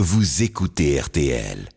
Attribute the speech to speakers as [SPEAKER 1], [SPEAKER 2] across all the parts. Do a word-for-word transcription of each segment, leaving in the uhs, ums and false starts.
[SPEAKER 1] vous écoutez R T L.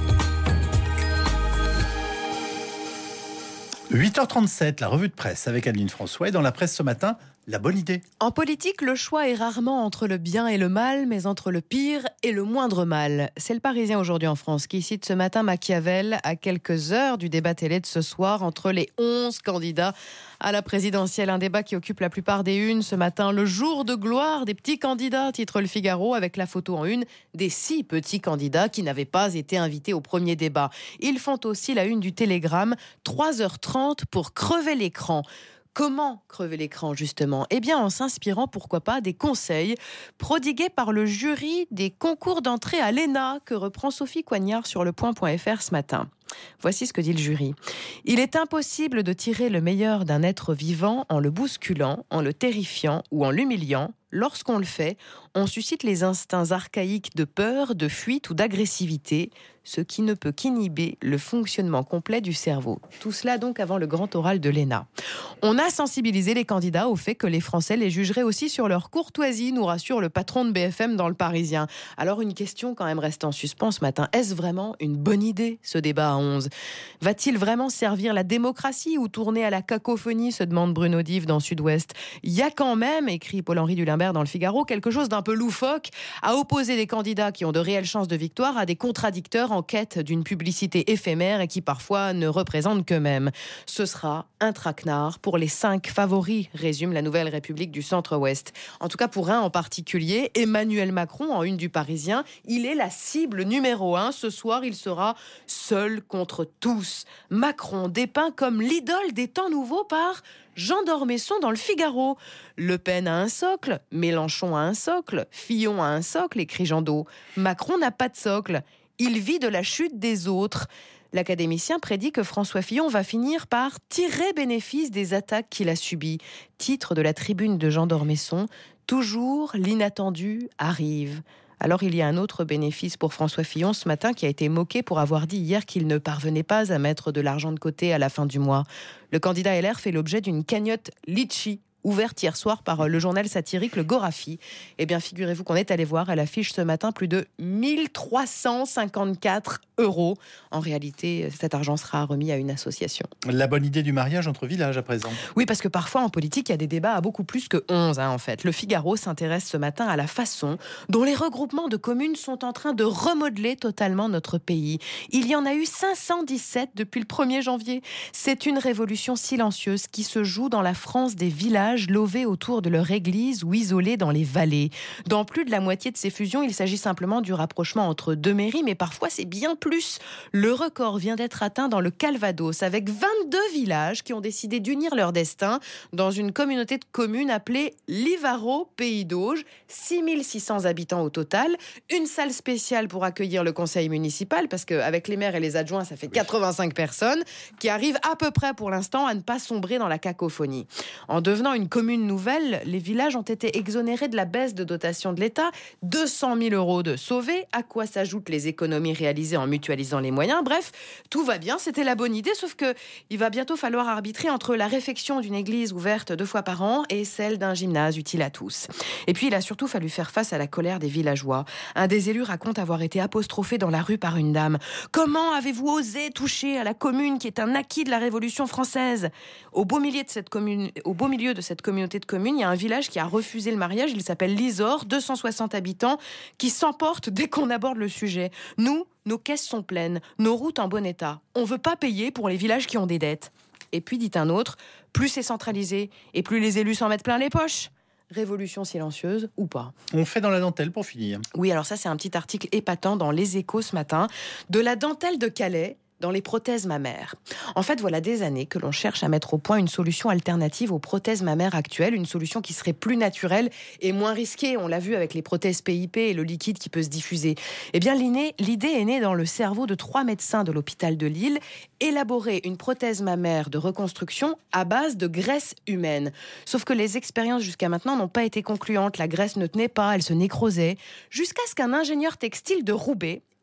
[SPEAKER 2] huit heures trente-sept, la revue de presse avec Adeline François. Et dans la presse ce matin, la bonne idée.
[SPEAKER 3] En politique, le choix est rarement entre le bien et le mal, mais entre le pire et le moindre mal. C'est le Parisien aujourd'hui en France qui cite ce matin Machiavel à quelques heures du débat télé de ce soir entre les onze candidats à la présidentielle. Un débat qui occupe la plupart des unes ce matin. Le jour de gloire des petits candidats, titre Le Figaro, avec la photo en une des six petits candidats qui n'avaient pas été invités au premier débat. Ils font aussi la une du Télégramme, trois heures trente pour crever l'écran. Comment crever l'écran, justement ? Eh bien, en s'inspirant, pourquoi pas, des conseils prodigués par le jury des concours d'entrée à l'E N A que reprend Sophie Coignard sur le point point f r ce matin. Voici ce que dit le jury. Il est impossible de tirer le meilleur d'un être vivant en le bousculant, en le terrifiant ou en l'humiliant. Lorsqu'on le fait, on suscite les instincts archaïques de peur, de fuite ou d'agressivité, ce qui ne peut qu'inhiber le fonctionnement complet du cerveau. Tout cela donc avant le grand oral de l'E N A. On a sensibilisé les candidats au fait que les Français les jugeraient aussi sur leur courtoisie, nous rassure le patron de B F M dans Le Parisien. Alors une question quand même reste en suspens ce matin. Est-ce vraiment une bonne idée ce débat à onze ? Va-t-il vraiment servir la démocratie ou tourner à la cacophonie, se demande Bruno Dive dans Sud-Ouest. Il y a quand même, écrit Paul-Henri Dulimbert dans Le Figaro, quelque chose d'un peu loufoque à opposer des candidats qui ont de réelles chances de victoire à des contradicteurs en quête d'une publicité éphémère et qui parfois ne représentent qu'eux-mêmes. Ce sera un traquenard pour les cinq favoris, résume la Nouvelle République du Centre-Ouest. En tout cas pour un en particulier, Emmanuel Macron, en une du Parisien, il est la cible numéro un. Ce soir, il sera seul contre tous. Macron dépeint comme l'idole des temps nouveaux par Jean d'Ormesson dans Le Figaro. Le Pen a un socle, Mélenchon a un socle, Fillon a un socle, écrit Jean d'O. Macron n'a pas de socle. Il vit de la chute des autres. L'académicien prédit que François Fillon va finir par tirer bénéfice des attaques qu'il a subies. Titre de la tribune de Jean d'Ormesson, toujours l'inattendu arrive. Alors il y a un autre bénéfice pour François Fillon ce matin qui a été moqué pour avoir dit hier qu'il ne parvenait pas à mettre de l'argent de côté à la fin du mois. Le candidat L R fait l'objet d'une cagnotte Litchi, ouverte hier soir par le journal satirique Le Gorafi. Eh bien, figurez-vous qu'on est allé voir, elle affiche ce matin plus de mille trois cent cinquante-quatre euros. En réalité, cet argent sera remis à une association.
[SPEAKER 2] La bonne idée du mariage entre villages à présent.
[SPEAKER 3] Oui, parce que parfois en politique, il y a des débats à beaucoup plus que onze, hein, en fait. Le Figaro s'intéresse ce matin à la façon dont les regroupements de communes sont en train de remodeler totalement notre pays. Il y en a eu cinq cent dix-sept depuis le premier janvier. C'est une révolution silencieuse qui se joue dans la France des villages lovés autour de leur église ou isolés dans les vallées. Dans plus de la moitié de ces fusions, il s'agit simplement du rapprochement entre deux mairies, mais parfois c'est bien plus. Le record vient d'être atteint dans le Calvados, avec vingt-deux villages qui ont décidé d'unir leur destin dans une communauté de communes appelée Livaro Pays d'Auge. six mille six cents habitants au total, une salle spéciale pour accueillir le conseil municipal, parce qu'avec les maires et les adjoints, ça fait quatre-vingt-cinq personnes, qui arrivent à peu près pour l'instant à ne pas sombrer dans la cacophonie. En devenant une commune nouvelle, les villages ont été exonérés de la baisse de dotation de l'État, deux cent mille euros de sauvés, à quoi s'ajoutent les économies réalisées en mutualisant les moyens. Bref, tout va bien, c'était la bonne idée, sauf que il va bientôt falloir arbitrer entre la réfection d'une église ouverte deux fois par an et celle d'un gymnase utile à tous. Et puis, il a surtout fallu faire face à la colère des villageois. Un des élus raconte avoir été apostrophé dans la rue par une dame. « Comment avez-vous osé toucher à la commune qui est un acquis de la Révolution française ?» Au beau milieu de cette commune, au beau milieu de cette communauté de communes, il y a un village qui a refusé le mariage, il s'appelle Lisor, deux cent soixante habitants, qui s'emportent dès qu'on aborde le sujet. Nous, nos caisses sont pleines, nos routes en bon état. On ne veut pas payer pour les villages qui ont des dettes. Et puis, dit un autre, plus c'est centralisé et plus les élus s'en mettent plein les poches. Révolution silencieuse ou pas.
[SPEAKER 2] On fait dans la dentelle pour finir.
[SPEAKER 3] Oui, alors ça, c'est un petit article épatant dans Les Échos ce matin. De la dentelle de Calais dans les prothèses mammaires. En fait, voilà des années que l'on cherche à mettre au point une solution alternative aux prothèses mammaires actuelles, une solution qui serait plus naturelle et moins risquée. On l'a vu avec les prothèses P I P et le liquide qui peut se diffuser. Eh bien, l'idée est née dans le cerveau de trois médecins de l'hôpital de Lille, élaborer une prothèse mammaire de reconstruction à base de graisse humaine. Sauf que les expériences jusqu'à maintenant n'ont pas été concluantes. La graisse ne tenait pas, elle se nécrosait, jusqu'à ce qu'un ingénieur textile de Roubaix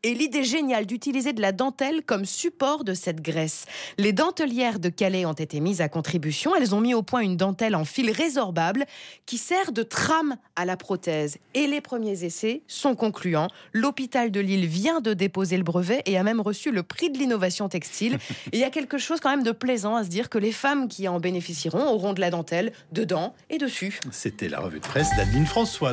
[SPEAKER 3] et l'idée géniale d'utiliser de la dentelle comme support de cette graisse. Les dentelières de Calais ont été mises à contribution. Elles ont mis au point une dentelle en fil résorbable qui sert de trame à la prothèse. Et les premiers essais sont concluants. L'hôpital de Lille vient de déposer le brevet et a même reçu le prix de l'innovation textile. Et il y a quelque chose quand même de plaisant à se dire que les femmes qui en bénéficieront auront de la dentelle dedans et dessus.
[SPEAKER 2] C'était la revue de presse d'Adeline François.